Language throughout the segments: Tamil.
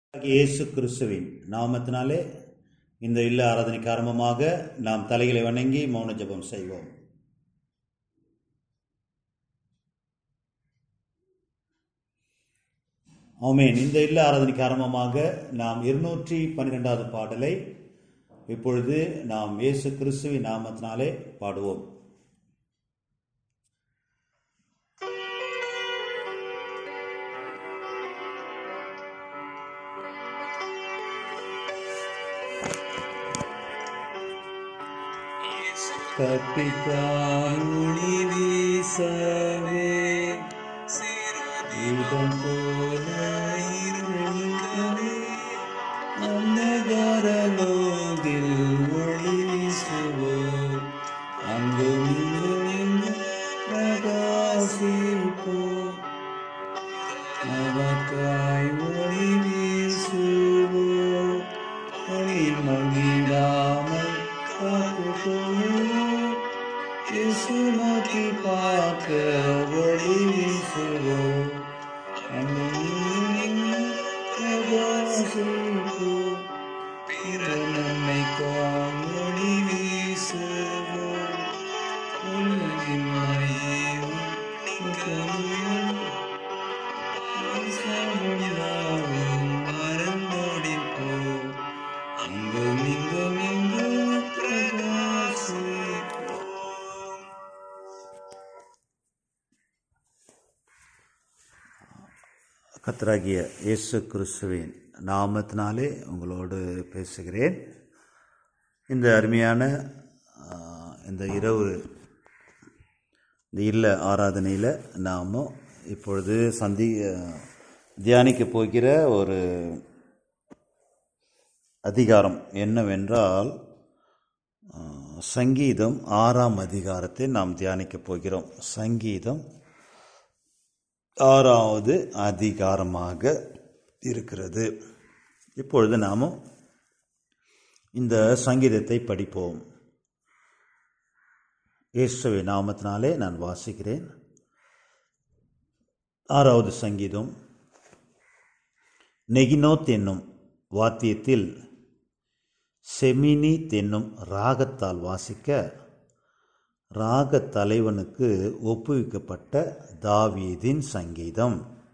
இயேசு கிறிஸ்துவின் நாமத்தினாலே இந்த இல்ல ஆராதனைக்கு ஆரம்பமாக நாம் தலைகளை வணங்கி மௌன ஜெபம் செய்வோம். ஆமென். இந்த இல்ல ஆராதனைக்கு ஆரம்பமாக நாம் 212வது பாடலை இப்பொழுது நாம் இயேசு கிறிஸ்துவின் நாமத்தினாலே பாடுவோம். கற்பித்தார் ஒளி வீசவே இதம் போல இருங்கவே அந்தகாரலோகில் ஒளி வீசுவோம் அங்கும் இங்கும் பிரகாசிப்போம் அவக்காய் ஒளி வீசுவோம் ஒளி மங்கிடாமல் இயேசு நோக்கி பார்க்க ஒளி வீசுவோம் பிரகாசிப்போம் பிற நன்மைக்காய் ஒளி வீசுவோம் உலகின் மறைவும் மறந்தோடிப்போம் அங்கும் இங்கும் எங்கும் பிரகாசிப்போம். கர்த்தராகிய இயேசு கிறிஸ்துவின் நாமத்தினாலே உங்களோடு பேசுகிறேன். இந்த அருமையான இந்த இரவு இந்த இல்ல ஆராதனையில் நாம் இப்பொழுது தியானிக்க போகிற ஒரு அதிகாரம் என்னவென்றால் சங்கீதம் 6ஆம் அதிகாரத்தை நாம் தியானிக்க போகிறோம். சங்கீதம் 6வது அதிகாரமாக இருக்கிறது. இப்பொழுது நாம் இந்த சங்கீதத்தை படிப்போம். இயேசுவின் நாமத்தினாலே நான் வாசிக்கிறேன். 6வது சங்கீதம். நெகினோத் என்னும் வாத்தியத்தில் செமினி என்னும் ராகத்தால் வாசிக்க ராக தலைவனுக்கு ஒப்புவிக்கப்பட்ட தாவீதின் சங்கீதம்.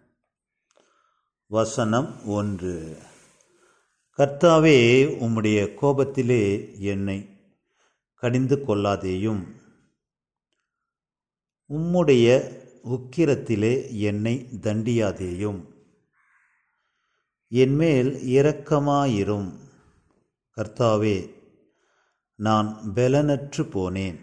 வசனம் 1. கர்த்தாவே, உம்முடைய கோபத்திலே என்னை கடிந்து கொள்ளாதேயும், உம்முடைய உக்கிரத்திலே என்னை தண்டியாதேயும். என்மேல் இரக்கமாயிரும். கர்த்தாவே, நான் பெலனற்று போனேன்.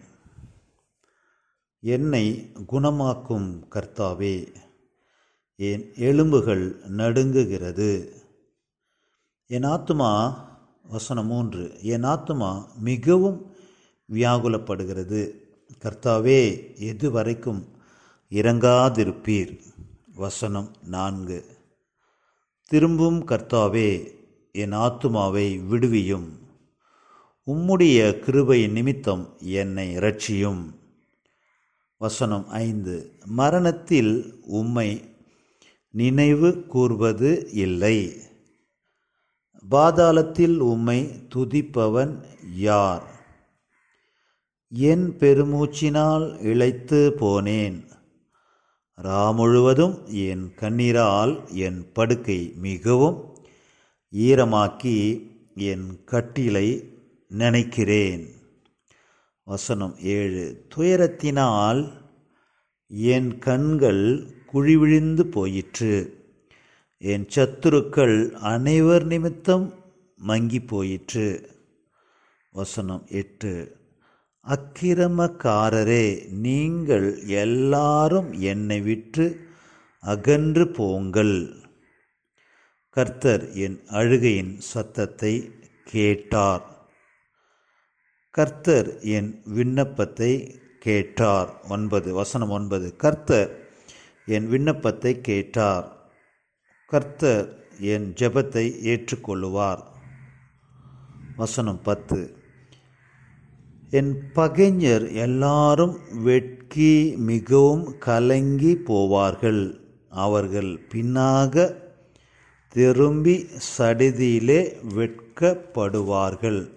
என்னை குணமாக்கும் கர்த்தாவே, என் எலும்புகள் நடுங்குகிறது. என் ஆத்துமா, வசனம் 3, என் ஆத்துமா மிகவும் வியாகுலப்படுகிறது. கர்த்தாவே, எதுவரைக்கும் இரங்காதிருப்பீர். வசனம் 4. திரும்பும் கர்த்தாவே, என் ஆத்துமாவை விடுவியும். உம்முடைய கிருபை நிமித்தம் என்னை இரட்சியும். வசனம் 5. மரணத்தில் உம்மை நினைவு கூர்வது இல்லை. பாதாளத்தில் உம்மை துதிப்பவன் யார்? என் பெருமூச்சினால் இளைத்து போனேன். முழுவதும் என் கண்ணீரால் என் படுக்கை மிகவும் ஈரமாக்கி என் கட்டிலை நினைக்கிறேன். வசனம் 7. துயரத்தினால் என் கண்கள் குழிவிழிந்து போயிற்று. என் சத்துருக்கள் அனைவர் நிமித்தம் மங்கி போயிற்று. வசனம் 8. அக்கிரமக்காரரே, நீங்கள் எல்லாரும் என்னை விட்டு அகன்று போங்கள். கர்த்தர் என் அழுகையின் சத்தத்தை கேட்டார். கர்த்தர் என் விண்ணப்பத்தை கேட்டார். 9. வசனம் 9. கர்த்தர் என் விண்ணப்பத்தை கேட்டார். கர்த்தர் என் ஜெபத்தை ஏற்றுக்கொள்ளுவார். வசனம் 10. என் பகைஞர் எல்லாரும் வெட்கி மிகவும் கலங்கி போவார்கள். அவர்கள் பின்னாக திரும்பி சடிதியிலே வெட்கப்படுவார்கள்.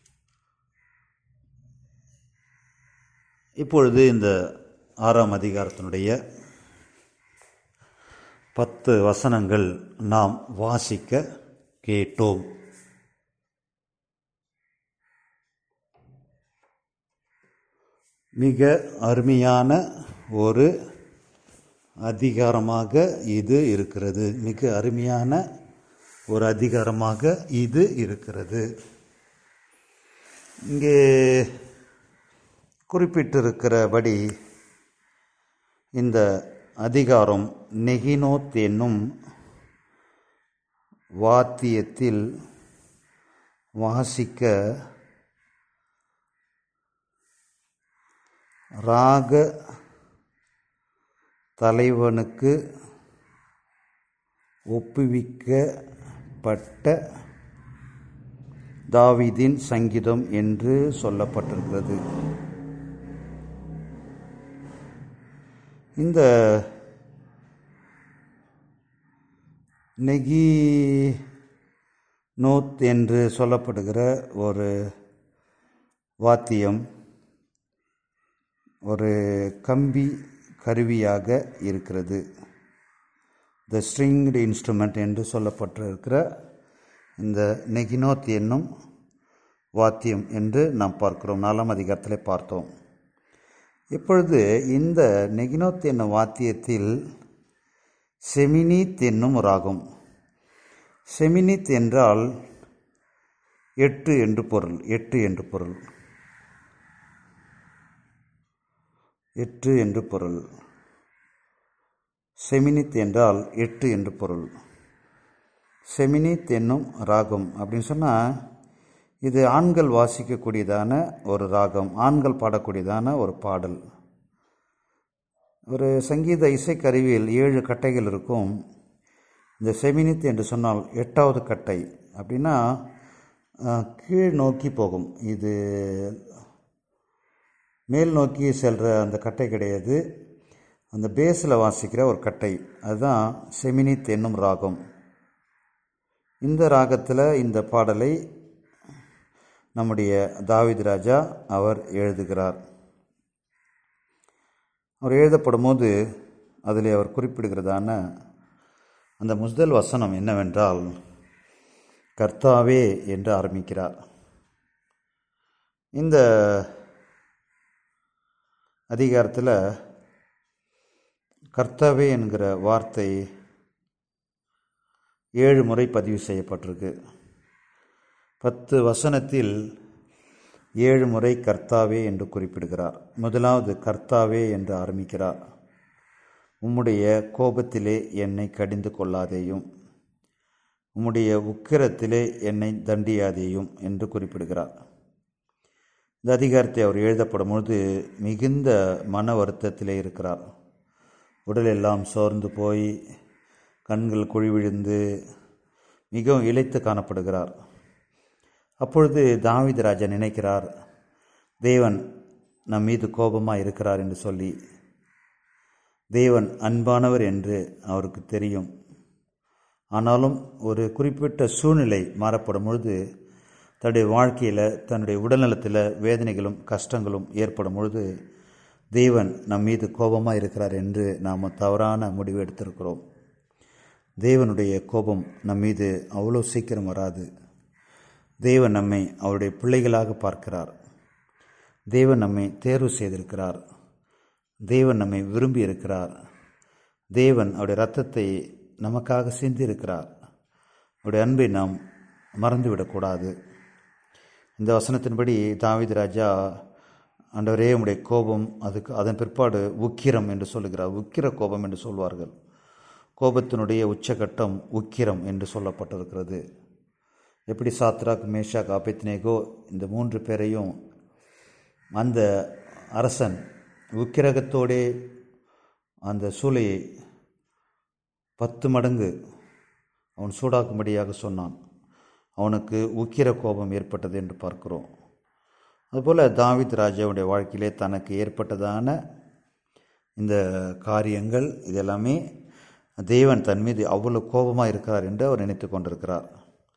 இப்பொழுது இந்த 6ஆம் அதிகாரத்தினுடைய 10 வசனங்கள் நாம் வாசிக்க கேட்டோம். மிக அருமையான ஒரு அதிகாரமாக இது இருக்கிறது. மிக அருமையான ஒரு அதிகாரமாக இது இருக்கிறது. இங்கே குறிப்பிட்டிருக்கிறபடி இந்த அதிகாரம் நெகினோத் என்னும் வாத்தியத்தில் வாசிக்க ராக தலைவனுக்கு ஒப்புவிக்கப்பட்ட தாவீதின் சங்கீதம் என்று சொல்லப்பட்டிருக்கிறது. இந்த நெகினோத் என்று சொல்லப்படுகிற ஒரு வாத்தியம் ஒரு கம்பி கருவியாக இருக்கிறது. த ஸ்ட்ரிங்டு இன்ஸ்ட்ருமெண்ட் என்று சொல்லப்பட்டிருக்கிற இந்த நெகினோத் என்னும் வாத்தியம் என்று நாம் பார்க்கிறோம். 4ஆம் அதிகாரத்தில் பார்த்தோம். இப்பொழுது இந்த நெகினோத் என்னும் வாத்தியத்தில் செமினித் என்னும் ராகம். செமினித் என்றால் 8 என்று பொருள். 8 என்று பொருள். 8 என்று பொருள். செமினித் என்றால் 8 என்று பொருள். செமினித் என்னும் ராகம் அப்படின்னு சொன்னால் இது ஆண்கள் வாசிக்கக்கூடியதான ஒரு ராகம், ஆண்கள் பாடக்கூடியதான ஒரு பாடல். ஒரு சங்கீத இசைக்கருவியில் 7 கட்டைகள் இருக்கும். இந்த செமினித் என்று சொன்னால் 8வது கட்டை. அப்படின்னா கீழ் நோக்கி போகும். இது மேல் நோக்கி செல்கிற அந்த கட்டை கிடையாது, அந்த பேஸில் வாசிக்கிற ஒரு கட்டை. அதுதான் செமினித் என்னும் ராகம். இந்த ராகத்தில் இந்த பாடலை நம்முடைய தாவீது ராஜா அவர் எழுதுகிறார். அவர் எழுதப்படும் போது அதில் அவர் குறிப்பிடுகிறதான அந்த முதல் வசனம் என்னவென்றால், கர்த்தாவே என்று ஆரம்பிக்கிறார். இந்த அதிகாரத்தில் கர்த்தாவே என்கிற வார்த்தை 7 முறை பதிவு செய்யப்பட்டிருக்கு. 10 வசனத்தில் 7 முறை கர்த்தாவே என்று குறிப்பிடுகிறார். முதலாவது கர்த்தாவே என்று ஆரம்பிக்கிறார். உம்முடைய கோபத்திலே என்னை கடிந்து கொள்ளாதேயும், உம்முடைய உக்கிரத்திலே என்னை தண்டியாதேயும் என்று குறிப்பிடுகிறார். இந்த அதிகாரத்தை அவர் எழுதப்படும் பொழுது மிகுந்த மன வருத்தத்திலே இருக்கிறார். உடலெல்லாம் சோர்ந்து போய் கண்கள் குழி விழுந்து மிகவும் இளைத்து காணப்படுகிறார். அப்பொழுது தாவீது ராஜா நினைக்கிறார், தேவன் நம் மீது கோபமாக இருக்கிறார் என்று சொல்லி. தேவன் அன்பானவர் என்று அவருக்கு தெரியும். ஆனாலும் ஒரு குறிப்பிட்ட சூழ்நிலை மாறப்படும் பொழுது, தன்னுடைய வாழ்க்கையில் தன்னுடைய உடல்நலத்தில் வேதனைகளும் கஷ்டங்களும் ஏற்படும் பொழுது தேவன் நம் மீது கோபமாக இருக்கிறார் என்று நாம் தவறான முடிவு எடுத்திருக்கிறோம். தேவனுடைய கோபம் நம் மீது அவ்வளோ சீக்கிரம் வராது. தேவன் நம்மை அவருடைய பிள்ளைகளாக பார்க்கிறார். தேவன் நம்மை தேர்வு செய்திருக்கிறார். தேவன் நம்மை விரும்பி இருக்கிறார். தேவன் அவருடைய இரத்தத்தை நமக்காக சிந்தியிருக்கிறார். அவருடைய அன்பை நாம் மறந்துவிடக்கூடாது. இந்த வசனத்தின்படி தாவீது ராஜா, ஆண்டவரே உம்முடைய கோபம், அதன் பிற்பாடு உக்கிரம் என்று சொல்லுகிறார். உக்கிர கோபம் என்று சொல்வார்கள். கோபத்தினுடைய உச்சகட்டம் உக்கிரம் என்று சொல்லப்பட்டிருக்கிறது. எப்படி சாத்ராக், மேஷாக், ஆபேத்நேகோ இந்த 3 பேரையும் அந்த அரசன் உக்கிரகத்தோடே அந்த சூளையை 10 மடங்கு அவன் சூடாக்கும்படியாக சொன்னான். அவனுக்கு உக்கிர கோபம் ஏற்பட்டது என்று பார்க்கிறோம். அதுபோல் தாவீது ராஜாவுடைய வாழ்க்கையிலே தனக்கு ஏற்பட்டதான இந்த காரியங்கள் இதெல்லாமே தேவன் தன் மீது அவ்வளவு கோபமாக இருக்கிறார் என்று அவர் நினைத்து கொண்டிருக்கிறார்.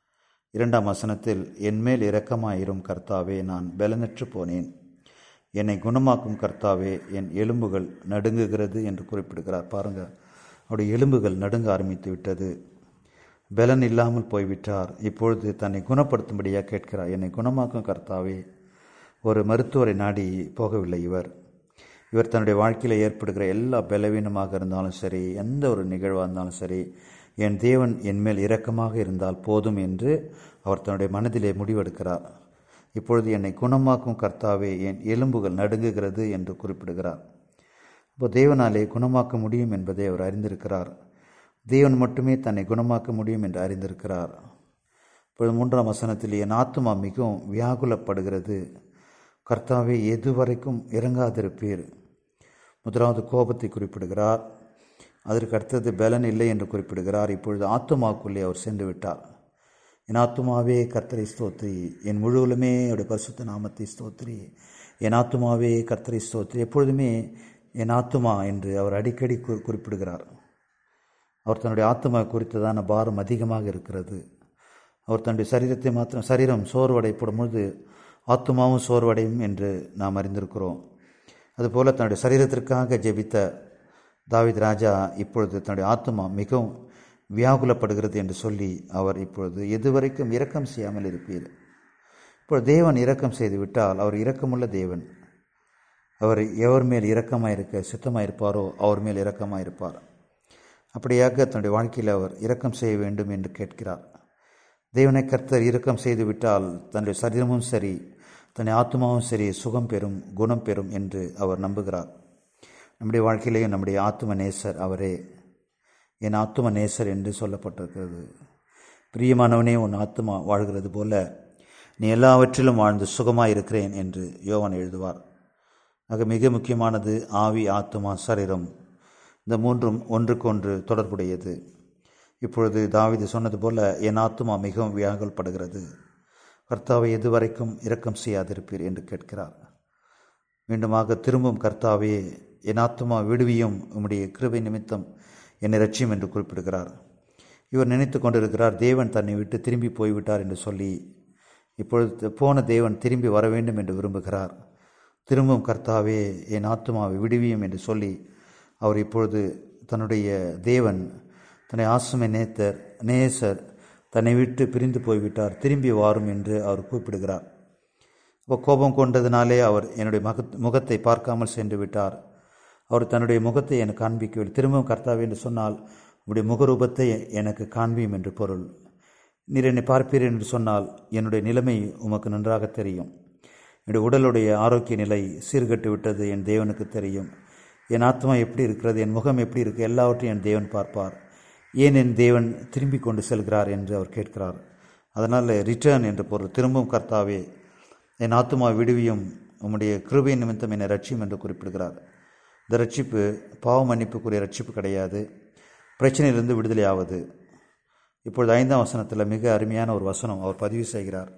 2ஆம் வசனத்தில், என்மேல் இரக்கமாயிரும் கர்த்தாவே, நான் பலனற்று போனேன். என்னை குணமாக்கும் கர்த்தாவே, என் எலும்புகள் நடுங்குகிறது என்று குறிப்பிடுகிறார். பாருங்கள், அவருடைய எலும்புகள் நடுங்க ஆரம்பித்து விட்டது. பலன் இல்லாமல் போய்விட்டார். இப்பொழுது தன்னை குணப்படுத்தும்படியாக கேட்கிறார். என்னை குணமாக்கும் கர்த்தாவே. ஒரு மருத்துவரை நாடி போகவில்லை இவர் தன்னுடைய வாழ்க்கையில் ஏற்படுகிற எல்லா பலவீனமாக இருந்தாலும் சரி, எந்த ஒரு நிகழ்வாக இருந்தாலும் சரி, என் தேவன் என்மேல் இரக்கமாக இருந்தால் போதும் என்று அவர் தன்னுடைய மனதிலே முடிவெடுக்கிறார். இப்பொழுது என்னை குணமாக்கும் கர்த்தாவே, என் எலும்புகள் நடுங்குகிறது என்று குறிப்பிடுகிறார். இப்போ தேவனாலே குணமாக்க முடியும் என்பதை அவர் அறிந்திருக்கிறார். தேவன் மட்டுமே தன்னை குணமாக்க முடியும் என்று அறிந்திருக்கிறார். இப்பொழுது 3ஆம் வசனத்தில், என் ஆத்துமா மிகவும் வியாகுலப்படுகிறது கர்த்தாவே, எதுவரைக்கும் இறங்காதிருப்பீர். முதலாவது கோபத்தை குறிப்பிடுகிறார். அதற்கு அடுத்தது பலன் இல்லை என்று குறிப்பிடுகிறார். இப்பொழுது ஆத்துமாவுக்குள்ளே அவர் சென்று விட்டார். என் ஆத்துமாவே கர்த்தரை ஸ்தோத்திரி, என் முழுவலுமே அவருடைய பரிசுத்த நாமத்தை ஸ்தோத்திரி, என் ஆத்துமாவே கர்த்தரை ஸ்தோத்திரி. எப்பொழுதுமே என் ஆத்துமா என்று அவர் அடிக்கடி குறிப்பிடுகிறார். அவர் தன்னுடைய ஆத்துமா குறித்ததான பாரம் அதிகமாக இருக்கிறது. அவர் தன்னுடைய சரீரத்தை மாத்திரம், சரீரம் சோர்வடைப்படும் பொழுது ஆத்துமாவும் சோர்வடையும் என்று நாம் அறிந்திருக்கிறோம். அதுபோல தன்னுடைய சரீரத்திற்காக ஜெபித்த தாவீது ராஜா இப்பொழுது தன்னுடைய ஆத்துமா மிகவும் வியாகுலப்படுகிறது என்று சொல்லி அவர் இப்பொழுது எதுவரைக்கும் இரக்கம் செய்யாமல் இருப்பீர். இப்பொழுது தேவன் இரக்கம் செய்து விட்டால் அவர் இரக்கமுள்ள தேவன். அவர் எவர் மேல் இரக்கமாயிருக்க சித்தமாயிருப்பாரோ அவர் மேல் இரக்கமாயிருப்பார். அப்படியாக தன்னுடைய வாழ்க்கையில் அவர் இரக்கம் செய்ய வேண்டும் என்று கேட்கிறார். தேவனை கர்த்தர் இரக்கம் செய்து விட்டால் தன்னுடைய சரீரமும் சரி, தன்னுடைய ஆத்மாவும் சரி சுகம் பெறும், குணம் பெறும் என்று அவர் நம்புகிறார். நம்முடைய வாழ்க்கையிலேயும் நம்முடைய ஆத்தும நேசர் அவரே. என் ஆத்தும நேசர் என்று சொல்லப்பட்டிருக்கிறது. பிரியமானவனே, உன் ஆத்துமா வாழ்கிறது போல நீ எல்லாவற்றிலும் வாழ்ந்து சுகமாக இருக்கிறேன் என்று யோவான் எழுதுவார். ஆக மிக முக்கியமானது ஆவி, ஆத்துமா, சரீரம். இந்த மூன்றும் ஒன்றுக்கொன்று தொடர்புடையது. இப்பொழுது தாவீது சொன்னது போல என் ஆத்துமா மிகவும் வியாகுலப்படுகிறது, கர்த்தாவை எதுவரைக்கும் இரக்கம் செய்யாதிருப்பீர் என்று கேட்கிறார். மீண்டுமாக திரும்பும் கர்த்தாவே, என் ஆத்துமா விடுவியும், உம்முடைய கிருபை நிமித்தம் என்னை ரட்சியும் என்று குறிப்பிடுகிறார். இவர் நினைத்து கொண்டிருக்கிறார் தேவன் தன்னை விட்டு திரும்பி போய்விட்டார் என்று சொல்லி. இப்பொழுது போன தேவன் திரும்பி வர வேண்டும் என்று விரும்புகிறார். திரும்பும் கர்த்தாவே, என் ஆத்துமாவை விடுவியும் என்று சொல்லி அவர் இப்பொழுது தன்னுடைய தேவன், தன்னை ஆசுமை நேசர் தன்னை விட்டு பிரிந்து போய்விட்டார், திரும்பி வாரும் என்று அவர் கூப்பிடுகிறார். இப்போ கோபம் கொண்டதினாலே அவர் என்னுடைய முகத்தை பார்க்காமல் சென்று விட்டார். அவர் தன்னுடைய முகத்தை எனக்கு காண்பிக்கவில்லை. திரும்பவும் கர்த்தாவே என்று சொன்னால் உடைய முகரூபத்தை எனக்கு காண்பியும் என்று பொருள். நீர் என்னை பார்ப்பீர் என்று சொன்னால் என்னுடைய நிலைமை உமக்கு நன்றாக தெரியும். என்னுடைய உடலுடைய ஆரோக்கிய நிலை சீர்கட்டு விட்டது என் தேவனுக்கு தெரியும். என் ஆத்மா எப்படி இருக்கிறது, என் முகம் எப்படி இருக்கு, எல்லாவற்றையும் என் தேவன் பார்ப்பார். ஏன் என் தேவன் திரும்பி கொண்டு செல்கிறார் என்று அவர் கேட்கிறார். அதனால் ரிட்டர்ன் என்று பொருள். திரும்பவும் கர்த்தாவே, என் ஆத்துமா விடுவியும், உம்முடைய கிருபை நிமித்தம் என்னை ரட்சியும் என்று குறிப்பிடுகிறார். இந்த ரட்சிப்பு பாவ மன்னிப்புக்குரிய ரட்சிப்பு கிடையாது, பிரச்சனையிலிருந்து விடுதலை ஆவது. இப்பொழுது 5ஆம் வசனத்தில் மிக அருமையான ஒரு வசனம் அவர் பதிவு செய்கிறார்.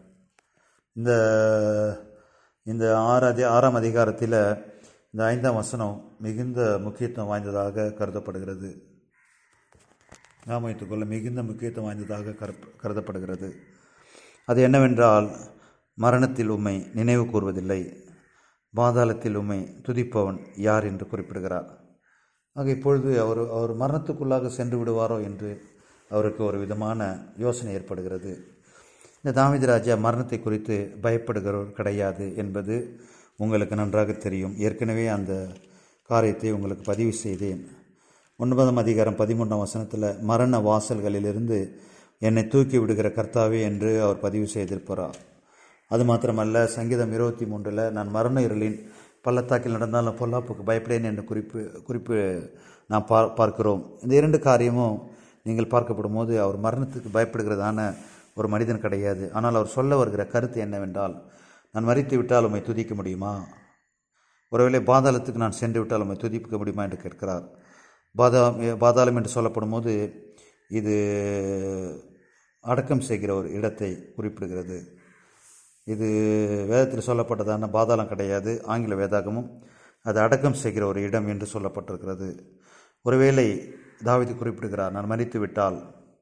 இந்த 6ஆம் அதிகாரத்தில் இந்த 5ஆம் வசனம் மிகுந்த முக்கியத்துவம் வாய்ந்ததாக கருதப்படுகிறது. நாம் வைத்துக்கொள்ள மிகுந்த முக்கியத்துவம் வாய்ந்ததாக கருதப்படுகிறது. அது என்னவென்றால், மரணத்தில் உம்மை நினைவு கூறுவதில்லை, பாதாளத்தில் உம்மை துதிப்பவன் யார் என்று குறிப்பிடுகிறார். ஆக இப்பொழுது அவர் மரணத்துக்குள்ளாக சென்று விடுவாரோ என்று அவருக்கு ஒரு விதமான யோசனை ஏற்படுகிறது. இந்த தாவீது ராஜா மரணத்தை குறித்து பயப்படுகிறவர் கிடையாது என்பது உங்களுக்கு நன்றாக தெரியும். ஏற்கனவே அந்த காரியத்தை உங்களுக்கு பதிவு செய்தேன். 9ஆம் அதிகாரம் 13ஆம் வசனத்தில் மரண வாசல்களிலிருந்து என்னை தூக்கி விடுகிற கர்த்தாவே என்று அவர் பதிவு செய்திருப்பார். அது மாத்திரமல்ல, சங்கீதம் 23 நான் மரண இருளின் பள்ளத்தாக்கில் நடந்தாலும் பொல்லாப்புக்கு பயப்படேன் என்று குறிப்பு நாம் பார்க்கிறோம். இந்த 2 காரியமும் நீங்கள் பார்க்கப்படும் போது அவர் மரணத்துக்கு பயப்படுகிறதான ஒரு மனிதன் கிடையாது. ஆனால் அவர் சொல்ல வருகிற கருத்து என்னவென்றால், நான் மரித்து விட்டால் உம்மை துதிக்க முடியுமா, ஒருவேளை பாதாளத்துக்கு நான் சென்று விட்டால் உம்மை துதிக்க முடியுமா என்று கேட்கிறார். பாதாளம் என்று சொல்லப்படும் போது இது அடக்கம் செய்கிற ஒரு இடத்தை குறிப்பிடுகிறது. இது வேதத்தில் சொல்லப்பட்டதான பாதாளம் கிடையாது. ஆங்கில வேதாகமும் அது அடக்கம் செய்கிற ஒரு இடம் என்று சொல்லப்பட்டிருக்கிறது. ஒருவேளை தாவீது குறிப்பிடுகிறார், நான் மரித்து விட்டால்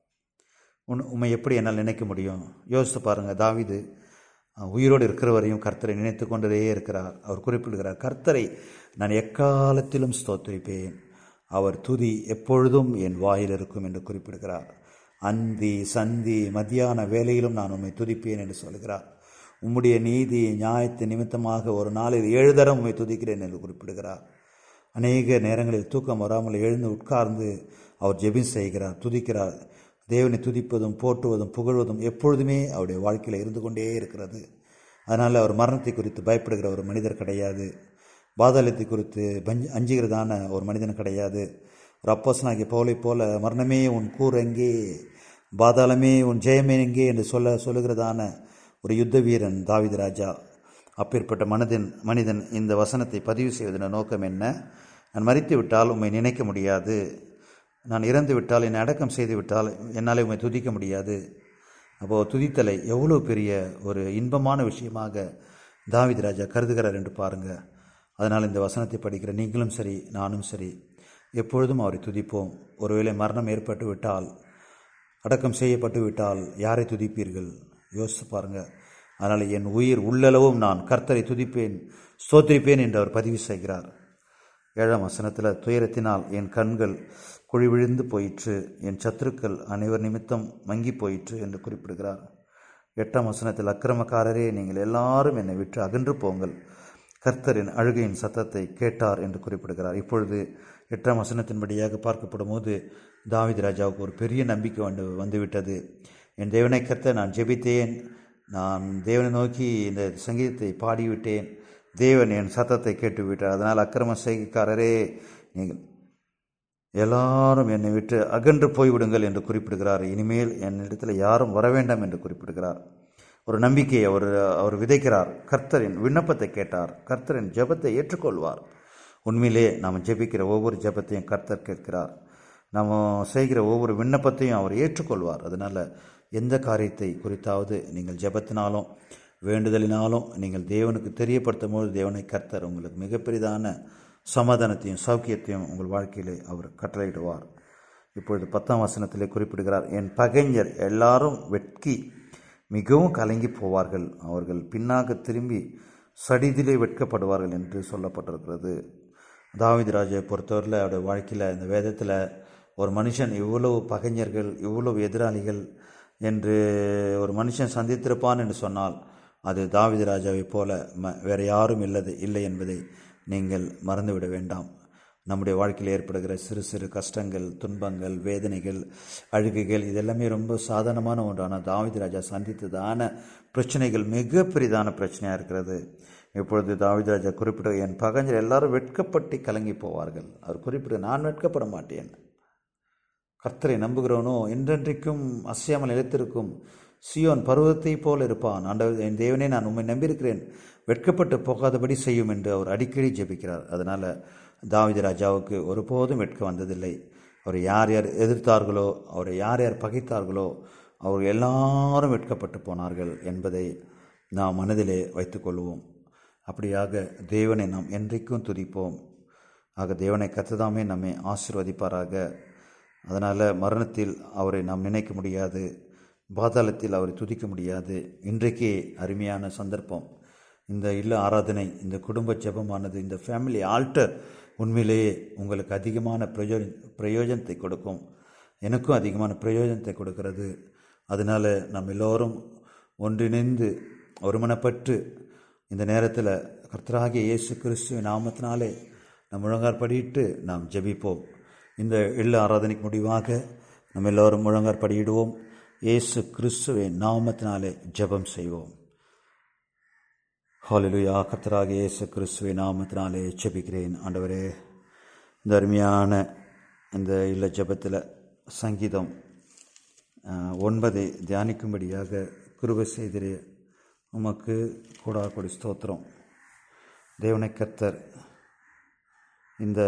உம்மை எப்படி என்னால் நினைக்க முடியும்? யோசித்து பாருங்கள். தாவீது உயிரோடு இருக்கிற வரையும் கர்த்தரை நினைத்து கொண்டதே இருக்கிறார். அவர் குறிப்பிடுகிறார், கர்த்தரை நான் எக்காலத்திலும் ஸ்தோத்திரிப்பேன், அவர் துதி எப்பொழுதும் என் வாயில் இருக்கும் என்று குறிப்பிடுகிறார். அந்தி சந்தி மத்தியான வேலையிலும் நான் உம்மை துதிப்பேன் என்று சொல்கிறார். உம்முடைய நீதி நியாயத்து நிமித்தமாக ஒரு நாளில் 7 தரம் உம்மை துதிக்கிறேன் என்று குறிப்பிடுகிறார். அநேக நேரங்களில் தூக்கம் வராமல் எழுந்து உட்கார்ந்து அவர் ஜெபம் செய்கிறார், துதிக்கிறார். தேவனை துதிப்பதும் போற்றுவதும் புகழ்வதும் எப்பொழுதுமே அவருடைய வாழ்க்கையில் இருந்து கொண்டே இருக்கிறது. அதனால் அவர் மரணத்தை குறித்து பயப்படுகிற ஒரு மனிதர் கிடையாது. பாதாளத்தை குறித்து அஞ்சுகிறதான ஒரு மனிதன் கிடையாது. ஒரு அப்போஸ்தலனாகிய பவுலை போல மரணமே உன் கூர் எங்கே, பாதாளமே உன் ஜெயமே எங்கே என்று சொல்லுகிறதான ஒரு யுத்த வீரன் தாவீது ராஜா. அப்பேற்பட்ட மனிதன் இந்த வசனத்தை பதிவு செய்வதன் நோக்கம் என்ன? நான் மரித்து விட்டால் உம்மை நினைக்க முடியாது, நான் இறந்து விட்டால் என்னை அடக்கம் செய்து விட்டால் என்னால் உம்மை துதிக்க முடியாது. அப்போது துதித்தலை எவ்வளோ பெரிய ஒரு இன்பமான விஷயமாக தாவீது ராஜா கருதுகிறார் என்று பாருங்கள். அதனால் இந்த வசனத்தை படிக்கிற நீங்களும் சரி நானும் சரி எப்பொழுதும் அவரை துதிப்போம். ஒருவேளை மரணம் ஏற்பட்டு விட்டால், அடக்கம் செய்யப்பட்டு விட்டால் யாரை துதிப்பீர்கள்? யோசித்து பாருங்கள். அதனால் என் உயிர் உள்ளளவும் நான் கர்த்தரை துதிப்பேன் ஸ்தோத்திரிப்பேன் என்று அவர் பதிவு செய்கிறார். 7ஆம் வசனத்தில், துயரத்தினால் என் கண்கள் குழி விழுந்து போயிற்று, என் சத்துருக்கள் அனைவர் நிமித்தம் மங்கி போயிற்று என்று குறிப்பிடுகிறார். 8ஆம் வசனத்தில், அக்கிரமக்காரரே நீங்கள் எல்லாரும் என்னை விட்டு அகன்று போங்கள், கர்த்தரின் அழுகையின் சத்தத்தை கேட்டார் என்று குறிப்பிடுகிறார். இப்பொழுது 8ஆம் வசனத்தின்படியாக பார்க்கப்படும் போது தாவீது ராஜாவுக்கு ஒரு பெரிய நம்பிக்கை வந்துவிட்டது. என் தேவனை கர்த்தர் நான் ஜெபித்தேன், நான் தேவனை நோக்கி இந்த சங்கீதத்தை பாடிவிட்டேன், தேவன் என் சத்தத்தை கேட்டுவிட்டார். அதனால் அக்கிரம செய்கைக்காரரே நீங்கள் எல்லாரும் என்னை விட்டு அகன்று போய்விடுங்கள் என்று குறிப்பிடுகிறார். இனிமேல் என்னிடத்தில் யாரும் வர வேண்டாம் என்று குறிப்பிடுகிறார். ஒரு நம்பிக்கையை அவர் விதைக்கிறார். கர்த்தரின் விண்ணப்பத்தை கேட்டார், கர்த்தரின் ஜெபத்தை ஏற்றுக்கொள்வார். உண்மையிலே நாம் ஜெபிக்கிற ஒவ்வொரு ஜெபத்தையும் கர்த்தர் கேட்கிறார். நாம் செய்கிற ஒவ்வொரு விண்ணப்பத்தையும் அவர் ஏற்றுக்கொள்வார். அதனால் எந்த காரியத்தை குறித்தாவது நீங்கள் ஜெபத்தினாலும் வேண்டுதலினாலும் நீங்கள் தேவனுக்கு தெரியப்படுத்தும் போது தேவனை கர்த்தர் உங்களுக்கு மிகப்பெரிதான சமாதானத்தையும் சௌக்கியத்தையும் உங்கள் வாழ்க்கையிலே அவர் கட்டளையிடுவார். இப்பொழுது 10ஆம் வசனத்திலே குறிப்பிடுகிறார், என் பகைஞர் எல்லாரும் வெட்கி மிகவும் கலங்கி போவார்கள், அவர்கள் பின்னாக திரும்பி சடிதிலே வெட்கப்படுவார்கள் என்று சொல்லப்பட்டிருக்கிறது. தாவீது ராஜாவை பொறுத்தவரையில் அவருடைய வாழ்க்கையில் இந்த வேதத்தில் ஒரு மனுஷன் இவ்வளவு பகைஞர்கள் இவ்வளவு எதிராளிகள் என்று ஒரு மனுஷன் சந்தித்திருப்பான் என்று சொன்னால் அது தாவீது ராஜாவை போல வேறு யாரும் இல்லை என்பதை நீங்கள் மறந்துவிட வேண்டாம். நம்முடைய வாழ்க்கையில் ஏற்படுகிற சிறு சிறு கஷ்டங்கள், துன்பங்கள், வேதனைகள், அழுகைகள் இதெல்லாமே ரொம்ப சாதாரணமான ஒன்று. ஆனால் தாவீது ராஜா சந்தித்ததான பிரச்சனைகள் மிக பெரிதான பிரச்சனையாக இருக்கிறது. இப்பொழுது தாவீது ராஜா குறிப்பிட்ட, என் பகைஞர் எல்லாரும் வெட்கப்பட்டு கலங்கி போவார்கள். அவர் குறிப்பிட்ட, நான் வெட்கப்பட மாட்டேன், கர்த்தரை நம்புகிறவனோ என்றென்றைக்கும் அசையாமல் நிலைத்திருக்கும் சியோன் பருவத்தை போல் இருப்பான். ஆண்டவர் என் தேவனே, நான் உம்மை நம்பியிருக்கிறேன், வெட்கப்பட்டு போகாதபடி செய்யும் என்று அவர் அடிக்கடி ஜெபிக்கிறார். அதனால் தாவீது ராஜாவுக்கு ஒருபோதும் வெட்கம் வந்ததில்லை. அவர் யார் யார் எதிர்த்தார்களோ, அவரை யார் யார் பகைத்தார்களோ அவர்கள் எல்லாரும் வெட்கப்பட்டு போனார்கள் என்பதை நாம் மனதிலே வைத்துக்கொள்வோம். அப்படியாக தேவனை நாம் என்றைக்கும் துதிப்போம். ஆக தேவனை கர்த்ததாமே நம்மை ஆசீர்வதிப்பாராக. அதனால் மரணத்தில் அவரை நாம் நினைக்க முடியாது, பாதாளத்தில் அவரை துதிக்க முடியாது. இன்றைக்கே அருமையான சந்தர்ப்பம். இந்த இல்ல ஆராதனை, இந்த குடும்ப ஜெபமானது, இந்த ஃபேமிலி ஆல்டர் உண்மையிலேயே உங்களுக்கு அதிகமான பிரயோஜனத்தை கொடுக்கும். எனக்கும் அதிகமான பிரயோஜனத்தை கொடுக்கிறது. அதனால் நாம் எல்லோரும் ஒன்றிணைந்து ஒருமனப்பட்டு இந்த நேரத்தில் கர்த்தராகிய இயேசு கிறிஸ்துவின் நாமத்தினாலே நாம் முழங்காற்படியிட்டு நாம் ஜெபிப்போம். இந்த இல்ல ஆராதனைக்கு முடிவாக நம்ம எல்லோரும் முழங்காற்படியிடுவோம். இயேசு கிறிஸ்துவின் நாமத்தினாலே ஜெபம் செய்வோம். ஹல்லேலூயா. கர்த்தராகிய இயேசு கிறிஸ்துவின் நாமத்தினாலே ஜெபிக்கிறேன். ஆண்டவரே, இந்த அருமையான இந்த இல்ல ஜெபத்தில் சங்கீதம் 9 தியானிக்கும்படியாக கிருபை செய்திரே. உமக்கு கோடாகோடி ஸ்தோத்திரம். தேவனை கர்த்தர் இந்த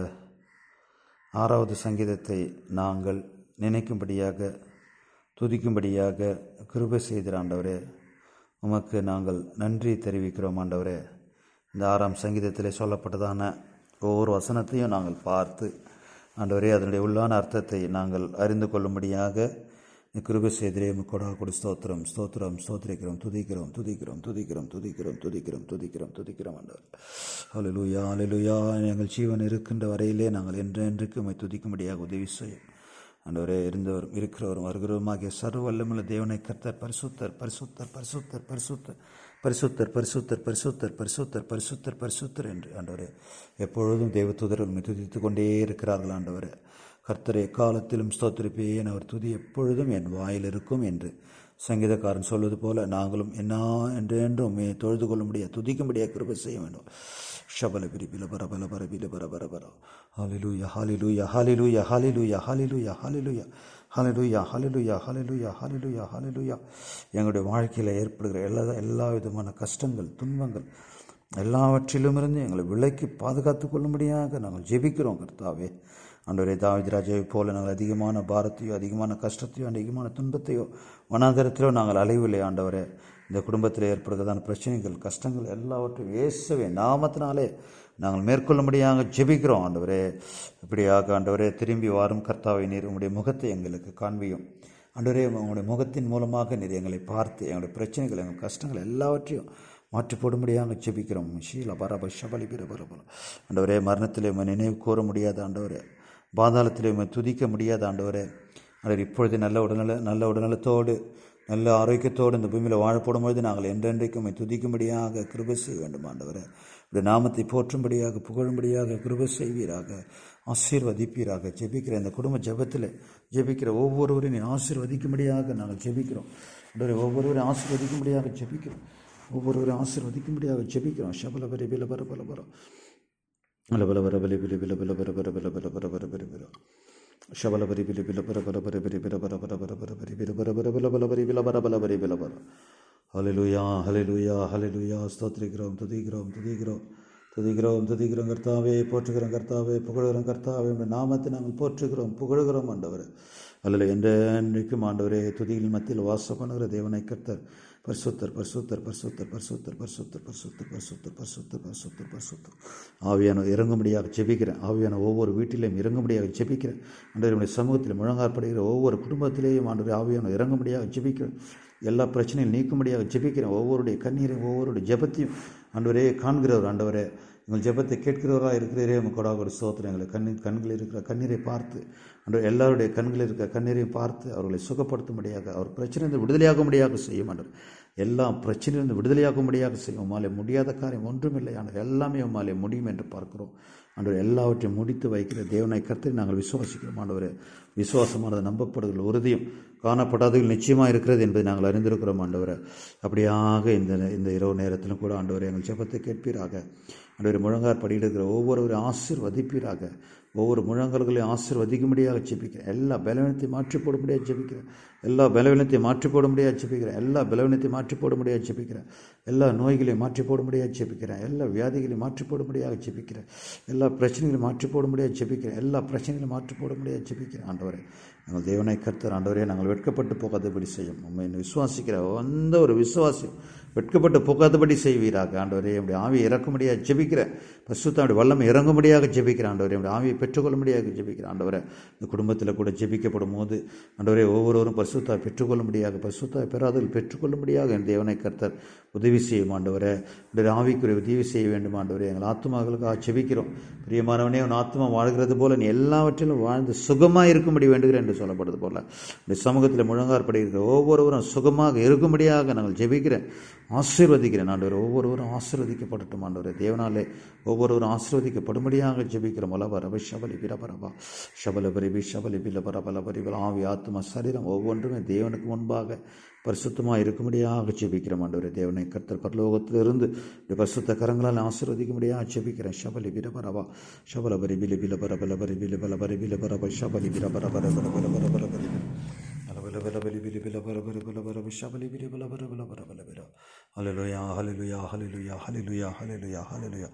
6வது சங்கீதத்தை நாங்கள் நினைக்கும்படியாக துதிக்கும்படியாக கிருபை செய்கிற ஆண்டவரே, உமக்கு நாங்கள் நன்றி தெரிவிக்கிறோம். ஆண்டவரே, இந்த 6ஆம் சங்கீதத்திலே சொல்லப்பட்டதான ஒவ்வொரு வசனத்தையும் நாங்கள் பார்த்து ஆண்டவரே அதனுடைய உள்ளான அர்த்தத்தை நாங்கள் அறிந்து கொள்ளும்படியாக கிருபை செய்திரே கொடா கொடு. ஸ்தோத்திரம் ஸ்தோத்திரம் ஸ்தோத்திரிக்கிறோம், துதிக்கிறோம் துதிக்கிறோம் துதிக்கிறோம் துதிக்கிறோம் துதிக்கிறோம் துதிக்கிறோம் துதிக்கிறோம் ஆண்டவர். ஹல்லேலூயா ஹல்லேலூயா. எங்கள் ஜீவன் இருக்கின்ற வரையிலே நாங்கள் என்றென்றைக்கு உம்மை துதிக்கும்படியாக உதவி செய்யும் ஆண்டவரே. இருந்தவரும் இருக்கிறவரும் வருகிறவருமாகிய சர்வ வல்லமையுள்ள தேவனை கர்த்தர் பரிசுத்தர் பரிசுத்தர் பரிசுத்தர் பரிசுத்தர் பரிசுத்தர் பரிசுத்தர் பரிசுத்தர் பரிசுத்தர் பரிசுத்தர் பரிசுத்தர் என்று ஆண்டவரே எப்பொழுதும் தேவதூதர்கள் உம்மை துதித்து கொண்டே இருக்கிறார்கள் ஆண்டவரே. கர்த்தரை காலத்திலும் ஸ்தோத்திரிப்பேன், அவர் துதி எப்பொழுதும் என் வாயில் இருக்கும் என்று சங்கீதக்காரன் சொல்வது போல நாங்களும் என்ன என்றென்றும் தொழுது கொள்ள முடியாது, துதிக்க முடியாது, கிருபை செய்ய வேண்டும். ஷபல பிரிபில பரபல பரபில பரபரபர. ஹல்லேலூயா ஹல்லேலூயா ஹல்லேலூயா ஹல்லேலூயா ஹல்லேலூயா ஹல்லேலூயா ஹல்லேலூயா ஹல்லேலூயா ஹல்லேலூயா ஹல்லேலூயா ஹல்லேலூயா. எங்களுடைய வாழ்க்கையில் ஏற்படுகிற எல்லா விதமான கஷ்டங்கள் துன்பங்கள் எல்லாவற்றிலுமிருந்து எங்களை விலைக்கு பாதுகாத்து கொள்ளும்படியாக நாங்கள் ஜெபிக்கிறோம் கர்த்தாவே. ஆண்டவரே தாவீது ராஜாவை போல நாங்கள் அதிகமான பாரத்தையோ அதிகமான கஷ்டத்தையோ அதிகமான துன்பத்தையோ வனாந்தரத்திலோ நாங்கள் அலைவில்லை ஆண்டவரே. இந்த குடும்பத்தில் ஏற்படுகிறதான பிரச்சனைகள் கஷ்டங்கள் எல்லாவற்றையும் இயேசுவே நாமத்தினாலே நாங்கள் மேற்கொள்ளும்படியாக ஜெபிக்கிறோம் ஆண்டவரே. இப்படியாக ஆண்டவரே திரும்பி வாரும் கர்த்தாவை நீர் உங்களுடைய முகத்தை எங்களுக்கு காண்பியும் ஆண்டவரே. உங்களுடைய முகத்தின் மூலமாக நீர் எங்களை பார்த்து எங்களுடைய பிரச்சனைகள் எங்கள் கஷ்டங்கள் எல்லாவற்றையும் மாற்றி போடும்படியாக ஜெபிக்கிறோம். ஷீல பரப ஷபலி பிரபல ஆண்டவரே. மரணத்திலே நினைவு கூற முடியாத ஆண்டவரே, பாதாளத்திலே துதிக்க முடியாத ஆண்டவரே. ஆண்டவர் இப்பொழுது நல்ல உடல்நலத்தோடு நல்ல ஆரோக்கியத்தோடு இந்த பூமியில் வாழ போடும்போது நாங்கள் என்றென்றைக்கும் துதிக்கும்படியாக கிருபை செய்ய வேண்டும் ஆண்டவரே. இப்படி நாமத்தை போற்றும்படியாக புகழும்படியாக கிருபை செய்வீராக, ஆசீர்வதிப்பீராக. ஜெபிக்கிற இந்த குடும்ப ஜெபத்தில் ஜெபிக்கிற ஒவ்வொருவரையும் நீ ஆசீர்வதிக்கும்படியாக நாங்கள் ஜெபிக்கிறோம் ஆண்டவரே. ஒவ்வொருவரையும் ஆசீர்வதிக்கும்படியாக ஜெபிக்கிறோம், ஒவ்வொருவரையும் ஆசீர்வதிக்கும்படியாக ஜெபிக்கிறோம். ஷபல பரி பில பர பல பரம் அலபல வர பலி பிலி பில பில பர பர பல பர பர பர பரி பில ஷபல பரி பிலி பில பர பர பர பரி பில பர பர பர பர பரி பில பர பர பல பல பரி பில பர பல பரி பில பர. ஹல்லேலூயா ஹல்லேலூயா ஹல்லேலூயா. ஸ்தோத்திரிக்கிறோம் துதிக்கிறோம் துதிக்கிறோம் துதிக்கிறோம் துதிக்கிறோம் கர்த்தாவே. போற்றுகிறோம் கர்த்தாவே, புகழுகிறோம் கர்த்தாவே. நாமத்தை நாங்கள் போற்றுகிறோம் புகழுகிறோம் ஆண்டவர். அல்ல என்றைக்கும் ஆண்டவரே துதியில் மத்தியில் வாசம் பண்ணுகிற தேவனை கர்த்தர் பரிசுத்தர் பரிசுத்தர் பரிசுத்தர் பரிசுத்தர் பரிசுத்தர் பரிசுத்தர் பரிசுத்தர் பரிசுத்தர் பரிசுத்தர் பரிசுத்தர். ஆவியான இறங்கும்படியாக ஜெபிக்கிறேன். ஆவியான ஒவ்வொரு வீட்டிலையும் இறங்கும்படியாக ஜெபிக்கிறேன் ஆண்டவருடைய சமூகத்தில் முழங்காற்படுகிற ஒவ்வொரு குடும்பத்திலேயும் ஆண்டவரே ஆவியான இறங்கும்படியாக ஜெபிக்கிறேன். எல்லா பிரச்சனையும் நீக்கும்படியாக ஜெபிக்கிறேன். ஒவ்வொருடைய கண்ணீரையும் ஒவ்வொருடைய ஜெபத்தையும் ஆண்டவரே காண்கிறவர் ஆண்டவரே. எங்கள் ஜெபத்தை கேட்கிறவராக இருக்கிறவரே கொடாக ஒரு ஸ்தோத்திரம். எங்களை கண்களில் இருக்கிற கண்ணீரை பார்த்து ஆண்டவர் எல்லாருடைய கண்களில் இருக்கிற கண்ணீரையும் பார்த்து அவர்களை சுகப்படுத்தும்படியாக, அவர் பிரச்சனையிலிருந்து விடுதலையாகும்படியாக செய்யும் ஆண்டவர். எல்லா பிரச்சனையிலிருந்து விடுதலையாகும்படியாக செய்யும். உம்மாலே முடியாத காரியம் ஒன்றுமில்லை ஆண்டவர். எல்லாமே உம்மாலே முடியும் என்று பார்க்கிறோம் ஆண்டவர். எல்லாவற்றையும் முடித்து வைக்கிற தேவனை கர்த்தரை நாங்கள் விசுவாசிக்கிறோம் ஆண்டவர். விசுவாசமானது நம்பப்படுதல் உறுதியும் காணப்படாதவர்கள் நிச்சயமாக இருக்கிறது என்பதை நாங்கள் அறிந்திருக்கிறோம் ஆண்டவரை. அப்படியாக இந்த இரவு நேரத்திலும் கூட ஆண்டவரை எங்கள் ஜெபத்தை கேட்பீராக ஆண்டவரை. முழங்கார் படியிடுகிற ஒவ்வொருவரையும் ஆசீர்வதிப்பீராக. ஒவ்வொரு முழங்கல்களையும் ஆசீர்வதிக்கும்படியாக ஜெபிக்கிறேன். எல்லா பலவீனத்தையும் மாற்றி போடும்படியாக ஜெபிக்கிறேன். எல்லா பலவீனத்தையும் மாற்றி போடும்படியாக ஜெபிக்கிறேன். எல்லா பலவீனத்தையும் மாற்றி போடும்படியாக ஜெபிக்கிறேன். எல்லா நோய்களையும் மாற்றி போடும்படியாக ஜெபிக்கிறேன். எல்லா வியாதிகளையும் மாற்றி போடும்படியாக ஜெபிக்கிறேன். எல்லா பிரச்சனைகளையும் மாற்றி போடும்படியாக ஜெபிக்கிறேன். எல்லா பிரச்சனைகளையும் மாற்றி போடும்படியாக ஜெபிக்கிறேன் ஆண்டவரே. நாங்கள் தேவனை கர்த்தர் ஆண்டவரே, நாங்கள் வெட்கப்பட்டு போகாதபடி செய்யும். உண்மை விசுவாசிக்கிற எந்த ஒரு விசுவாசி வெட்கப்பட்டு போகாதபடி செய்வீராக ஆண்டவரே. அப்படி ஆவியை இறக்கும்படியாக ஜெபிக்கிறேன். பரிசுத்தாவுடைய வல்லமை இறங்கும்படியாக ஜெபிக்கிறேன் ஆண்டவரே. அப்படி ஆவியை பெற்றுக்கொள்ளும்படியாக ஜெபிக்கிறேன் ஆண்டவரே. இந்த குடும்பத்தில் கூட ஜெபிக்கப்படும் போது ஆண்டவரே ஒவ்வொருவரும் பரிசுத்தாவை பெற்றுக்கொள்ளும்படியாக, பரிசுத்தாவை பெறாதவர்கள் பெற்றுக்கொள்ளும்படியாக என் தேவனை கர்த்தர் உதவி செய்யும் ஆண்டவரே. உடைய ஆவிக்குரிய உதவி செய்ய வேண்டும் ஆண்டவரே. எங்கள் ஆத்மாக்களுக்காக ஜெபிக்கிறோம். பிரியமானவனே, உன் ஆத்மா வாழ்கிறது போல நீ எல்லாவற்றிலும் வாழ்ந்து சுகமாக இருக்கும்படி வேண்டுகிறேன் என்று சொல்லப்படுது போல இந்த சமூகத்தில் முழங்காற்படுகிற ஒவ்வொருவரும் சுகமாக இருக்கும்படியாக நாங்கள் ஜெபிக்கிறேன், ஆசீர்வதிக்கிறேன் ஆண்டவர். ஒவ்வொருவரும் ஆசீர்வதிக்கப்படட்டும் ஆண்டவரே. தேவனாலே ஒவ்வொருவரும் ஆசீர்வதிக்கப்படும்படியாக ஜெபிக்கிறோம். மலபரப ஷபலி பிரபரபா ஷபல பரிபி ஷபலி பில பரபல பரிபல். ஆவி ஆத்மா சரீரம் ஒவ்வொன்றுமே தேவனுக்கு முன்பாக பரிசுத்தமாக இருக்கும்படியாக ஜெபிக்கிறோம் ஆண்டவரே. தேவனை கர்த்தர் பரலோகத்திலிருந்து பரிசுத்த கரங்களால் ஆசீர்வதிக்கும்படியாக ஜெபிக்கிறேன். ஷபலி பிரபரபா ஷபல பரிபிலி பில பரபல பரிபில பல பரிபில பரப ஷபலி பிரபரபர பரபர பரபர பரிபி. Hallelujah, hallelujah, hallelujah, hallelujah, hallelujah, hallelujah.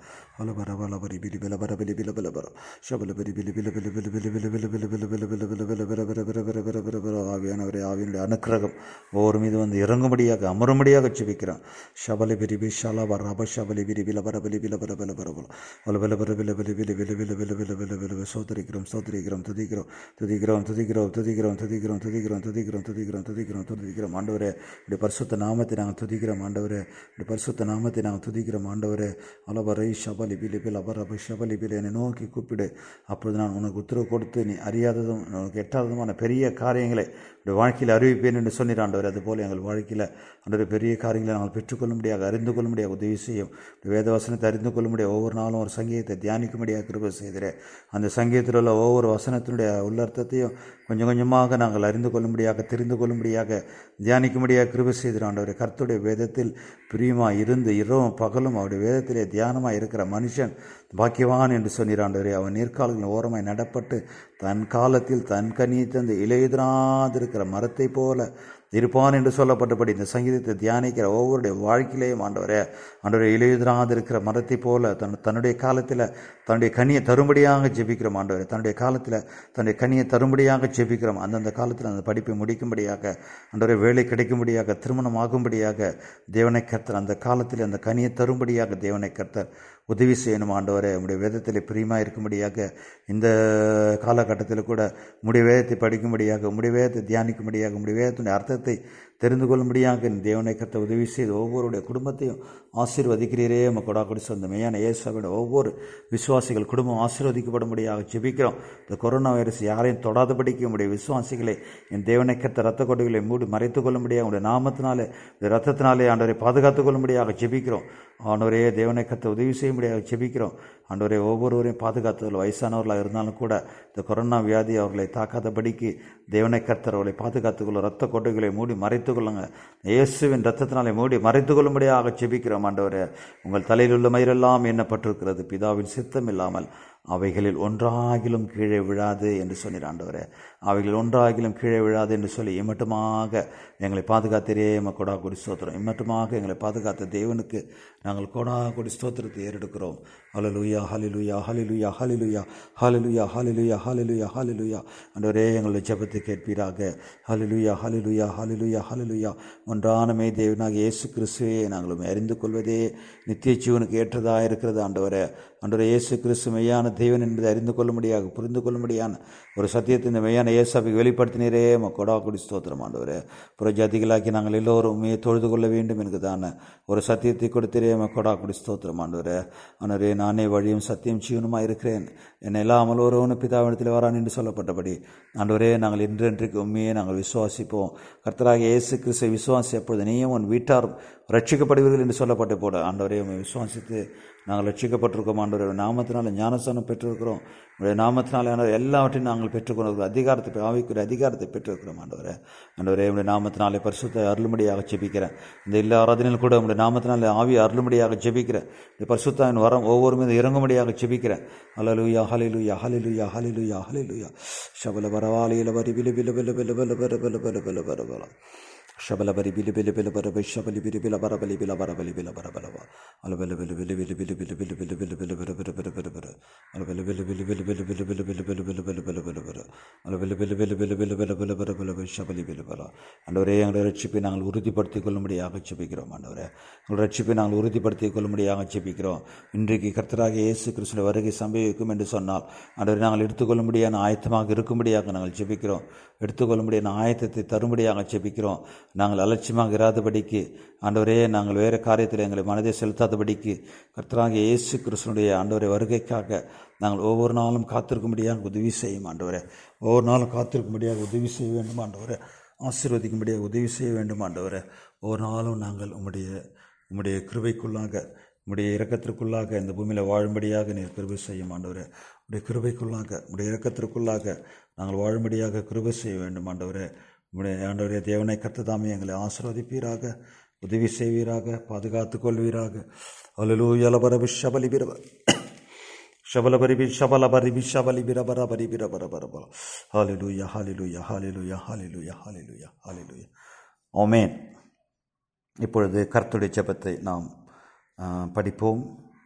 ஆவியானவரே, ஆவியினுடைய அனுக்கிரகம் ஒவ்வொரு மீது வந்து இறங்கும்படியாக அமரும்படியாக செபிக்கிறோம். ஷபலி பிரிபி ஷாலா வரப ஷபலி பிரிபில பரபலி பில பரபல பரபல பல பல பரபல பலி பிலி பிலி பில பில பில பில பில சோதரிக்கிறோம் சோதரிக்கிறோம் துதிக்கிறோம் துதிக்கிறோம் துதிக்கிறோம் துதிக்கிறோம் துதிக்கிறோம் துதிக்கிறோம் துதிக்கிறோம் துதிக்கிறோம் துதிக்கிறோம் துதிக்கிறோம் ஆண்டவரே, இப்படி பரிசுத்த நாமத்தை நாங்கள் துதிக்கிறோம் ஆண்டவரே, இப்படி பரிசுத்த நாமத்தை நாங்கள் துதிக்கிறோம் ஆண்டவரே. அலவரை ஷபலி பிலி பில பரப ஷபலி பில என்னை நோக்கி கூப்பிடு, அப்பொழுது நான் உனக்கு உத்தரவு கொடுத்து நீ அறியாததும் உனக்கு எட்டாததுமான பெரிய காரியங்களை உடைய வாழ்க்கையில் அறிவிப்பேன் என்று சொன்னீர் ஆண்டவர். அதுபோல் எங்கள் வாழ்க்கையில் ஆண்டவரே பெரிய காரியங்களை நாங்கள் பெற்றுக்கொள்ளும்படியாக அறிந்து கொள்ளும்படியாக உதவி செய்யும். வேதவசனத்தை அறிந்து கொள்ளும்படியாக ஒவ்வொரு நாளும் ஒரு சங்கீதத்தை தியானிக்கும்படியாக கிருபை செய்கிறேன். அந்த சங்கீதத்தில் உள்ள ஒவ்வொரு வசனத்தினுடைய உள்ளர்த்தத்தையும் கொஞ்சம் கொஞ்சமாக நாங்கள் அறிந்து கொள்ளும்படியாக தெரிந்து கொள்ளும்படியாக தியானிக்கும்படியாக கிருபை செய்கிறோம் ஆண்டவரே. கர்த்தருடைய வேதத்தில் பிரியமாக இருந்து இரவும் பகலும் அவருடைய வேதத்திலே தியானமாக இருக்கிற மனுஷன் பாக்கியவான் என்று சொன்னீர் ஆண்டவரே. அவன் நீர்க்கால்களின் ஓரமாய் நடப்பட்டு தன் காலத்தில் தன் கனியை தந்து இலையுதிராதிருக்கிற மரத்தை போல இருப்பான் என்று சொல்லப்பட்டபடி இந்த சங்கீதத்தை தியானிக்கிற ஒவ்வொருடைய வாழ்க்கையிலேயும் ஆண்டவரே இலையுதிராதிருக்கிற மரத்தை போல தன்னுடைய காலத்தில் தன்னுடைய கனியை தரும்படியாக ஜெபிக்கிறோம் ஆண்டவரே. தன்னுடைய காலத்தில் தன்னுடைய கனியை தரும்படியாக ஜெபிக்கிறோம். அந்தந்த காலத்தில் அந்த படிப்பை முடிக்கும்படியாக ஆண்டவரே, வேலை கிடைக்கும்படியாக, திருமணம் ஆகும்படியாக தேவனை கர்த்தர் அந்த காலத்தில் அந்த கனியை தரும்படியாக தேவனை கர்த்தர் உதவி செய்யணும் ஆண்டவரே. உடைய வேதத்தில் பிரியமாக இருக்கும்படியாக இந்த காலகட்டத்தில் கூட உடைய வேதத்தை படிக்கும்படியாக, உடைய வேதத்தை தியானிக்கும்படியாக, உடைய வேதத்தினுடைய அர்த்தத்தை தெரிந்து கொள்ளும்படியாக தேவனை கர்த்தர் உதவி செய்து ஒவ்வொருடைய குடும்பத்தையும் ஆசீர்வதிக்கிறீரே. மக்களா கொடி சொந்த மெய்யான இயேசுவின் ஒவ்வொரு விசுவாசிகள் குடும்பம் ஆசீர்வதிக்கப்படும்படியாக ஜெபிக்கிறோம். இந்த கொரோனா வைரஸ் யாரையும் தொடாதபடிக்கு உடைய விசுவாசிகளை என் தேவனை கர்த்தர் ரத்த கொடிகளை மூடி மறைத்துக் கொள்ளும்படியாக உடைய நாமத்தினாலே ரத்தத்தினாலே ஆண்டவரை பாதுகாத்துக் கொள்ளும்படியாக ஜெபிக்கிறோம். ஆண்டவரே, தேவனை கர்த்தர் உதவி செய்யும்படியாக ஜெபிக்கிறோம். ஆண்டவரே, ஒவ்வொருவரையும் பாதுகாத்தவர்கள் வயசானவர்களாக இருந்தாலும் கூட இந்த கொரோனா வியாதி அவர்களை தாக்காதபடிக்கு தேவனை கர்த்தர் அவர்களை பாதுகாத்துக்கொள்ள ரத்த கொட்டைகளை மூடி மறைத்துக் கொள்ளுங்க. இயேசுவின் ரத்தத்தினாலே மூடி மறைத்துக் கொள்ளும்படியாக ஜெபிக்கிறோம் ஆண்டவரே. உங்கள் தலையில் உள்ள மயிரெல்லாம் எண்ணப்பட்டிருக்கிறது, பிதாவின் சித்தம் இல்லாமல் அவைகளில் ஒன்றாகிலும் கீழே விழாது என்று சொன்னீர் ஆண்டவரே. அவைகளில் ஒன்றாகிலும் கீழே விழாது என்று சொல்லி இம்மட்டுமாக எங்களை பாதுகாத்தரே கொடா கொடி ஸ்தோத்திரம். இம்மட்டுமாக எங்களை பாதுகாத்த தேவனுக்கு நாங்கள் கொடா கொடி ஸ்தோத்திரத்தை ஏறெடுக்கிறோம். ஹல்லேலூயா, ஹல்லேலூயா, ஹல்லேலூயா, ஹல்லேலூயா, ஹல்லேலூயா, ஹல்லேலூயா, ஹல்லேலூயா, ஹல்லேலூயா. ஆண்டவரே, எங்களுடைய ஜெபத்தை கேட்பீராக. ஹல்லேலூயா, ஹல்லேலூயா, ஹல்லேலூயா, ஹல்லேலூயா. ஒன்றான மெய் தேவனாக இயேசு கிறிஸ்துவே நாங்கள் அறிந்து கொள்வதே நித்திய ஜீவனுக்கு ஏற்றதாக இருக்கிறது ஆண்டவரே. ஆண்டவரே, இயேசு கிறிஸ்து மெய்யான தேவன் என்பதை அறிந்து கொள்ளும்படியாக புரிந்து கொள்ளும்படியான ஒரு சத்தியத்தை இந்த மெய்யான இயேசுவை வெளிப்படுத்தினரே கொடா கொடி ஸ்தோத்திரம் ஆண்டவரே. புறஜாதிகளாக்கி நாங்கள் எல்லோரும் தொழுது கொள்ள வேண்டும் என்கிறதான ஒரு சத்தியத்தை கொடுத்திரே கொடா கொடி ஸ்தோத்திரம் ஆண்டவரே. ஆண்டவரே, நானே வழியும் சத்தியம் ஜீவனுமாக இருக்கிறேன், என்னை இல்லாமல் ஒருவனும் பிதாவிடத்தில் வரான் என்று சொல்லப்பட்டபடி ஆண்டவரே, நாங்கள் இன்றைக்கு உண்மையே நாங்கள் விசுவாசிப்போம். கர்த்தராகிய இயேசு கிறிஸ்துவை விசுவாசி, அப்பொழுது நீயும் உன் வீட்டாரும் ரட்சிக்கப்படுவீர்கள் என்று சொல்லப்பட்டு போட ஆண்டவரே, விசுவாசித்து நாங்கள் ரட்சிக்கப்பட்டிருக்கோம் ஆண்டவரே. நாமத்தினால ஞானஸ்தானம் பெற்றிருக்கிறோம். உடைய நாமத்தினால எல்லாவற்றையும் நாங்கள் பெற்றுக்கொண்டு அதிகாரத்தை ஆவிக்குரிய அதிகாரத்தை பெற்றிருக்கிறோம் ஆண்டவரே. ஆண்டவரே, உடைய நாமத்தினாலே பரிசுத்த அருளும்படியாக ஜெபிக்கிறேன். இந்த எல்லா ஆராதனையில் கூட உடைய நாமத்தினாலே ஆவி அருளும்படியாக ஜெபிக்கிறேன். இந்த பரிசுத்தாவின் வரம் ஒவ்வொரு மீது இறங்கும்படியாக ஜெபிக்கிறேன். ஹல்லேலூயா, ஹல்லேலூயா, ஹல்லேலூயா, ஹல்லேலூயா, ஹல்லேலூயா. ஷபல பரவாலியில வரி பில பில பில பில பில பில பில பில பில பில பில ஷபல பரி பில பில பில பர ஷபலி பில பில பர பலி பில பர பலி பில பர பல அல பில பில பில பில பில பில பில பில பில பில பில பில பில பில பில அல பில பில பில பில பில பில பில பில பில பில பில பில பில பில அல பில பில பில பில பில பில பில பில பில பில ஷபலி பில பல. ஆண்டவரே, எங்களை ரட்சிப்பை நாங்கள் உறுதிப்படுத்திக் கொள்ளும்படியாக ஜெபிக்கிறோம் ஆண்டவரே. எங்கள் ரட்சிப்பை நாங்கள் உறுதிப்படுத்திக் கொள்ளும்படியாக ஜெபிக்கிறோம். இன்றைக்கு கர்த்தராகிய இயேசு கிறிஸ்துவின் வருகை சம்பவிக்கும் என்று சொன்னால் ஆண்டவரே, நாங்கள் எடுத்துக்கொள்ளும்படியான ஆயத்தமாக இருக்கும்படியாக நாங்கள் ஜெபிக்கிறோம். எடுத்துக்கொள்ளும்படியான ஆயத்தத்தை தரும்படியாக ஜெபிக்கிறோம். நாங்கள் அலட்சியமாக இராதபடிக்கு ஆண்டவரே, நாங்கள் வேறு காரியத்தில் எங்களை மனதை செலுத்தாதபடிக்கு கர்த்தராகிய இயேசு கிறிஸ்துவினுடைய ஆண்டவரை வருகைக்காக நாங்கள் ஒவ்வொரு நாளும் காத்திருக்கும்படியாக உதவி செய்யும் ஆண்டவரே. ஒவ்வொரு நாளும் காத்திருக்கும்படியாக உதவி செய்ய வேண்டும் ஆண்டவரே. ஆசீர்வதிக்கும்படியாக உதவி செய்ய வேண்டும் ஆண்டவரே. ஒவ்வொரு நாளும் நாங்கள் உம்முடைய கிருபைக்குள்ளாக, உம்முடைய இரக்கத்திற்குள்ளாக இந்த பூமியில் வாழும்படியாக நீர் கிருபை செய்யும் ஆண்டவரே. உடைய கிருபைக்குள்ளாக, உடைய இரக்கத்திற்குள்ளாக நாங்கள் வாழும்படியாக கிருபை செய்ய வேண்டும் ஆண்டவரே. ஆண்டவரே, தேவனை கர்த்ததாமே எங்களை ஆசீர்வதிப்பீராக, உதவி செய்வீராக, பாதுகாத்துக் கொள்வீராக. ஹல்லேலூயா, லபரப ஷபலி பிரப ஷபலபரிபி ஷபலபரிபி ஷபலிபிரபரபரிபிரபரபரபர. ஹalleluya ஹalleluya ஹalleluya ஹalleluya ஹalleluya ஹalleluya. ஆமென். இப்பொழுது கர்த்தருடைய ஜெபத்தை நாம் படிப்போம்.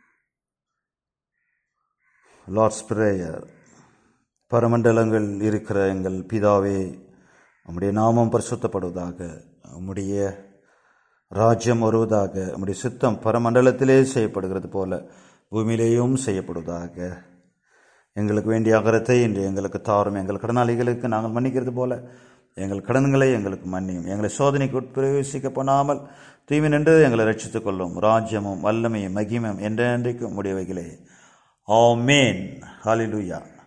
Lord's prayer. பரமண்டலங்கள் இருக்கிற எங்கள் பிதாவே, உம்முடைய நாமம் பரிசுத்தப்படுவதாக, உம்முடைய ராஜ்யம் வருவதாக, உம்முடைய சித்தம் பரமண்டலத்திலே செய்யப்படுகிறது போல பூமியிலேயும் செய்யப்படுவதாக. எங்களுக்கு வேண்டிய அகரத்தை இன்று எங்களுக்கு தாரும். எங்கள் கடனாளிகளுக்கு நாங்கள் மன்னிக்கிறது போல எங்கள் கடன்களை எங்களுக்கு மன்னியும். எங்களை சோதனைக்கு உட்பிரவேசிக்க பண்ணாமல் தீமை நின்று எங்களை ரட்சித்துக் கொள்ளும். ராஜ்யமும் வல்லமையும் மகிமையும் என்றென்றைக்கும் உம்முடையவைகளே. ஆமென். ஹல்லேலூயா.